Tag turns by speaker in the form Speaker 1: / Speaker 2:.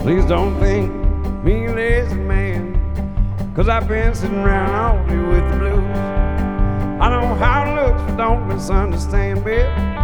Speaker 1: Please don't think me a lazy man, 'cause I've been sitting around all day with the blues. I know how it looks, but don't misunderstand, babe.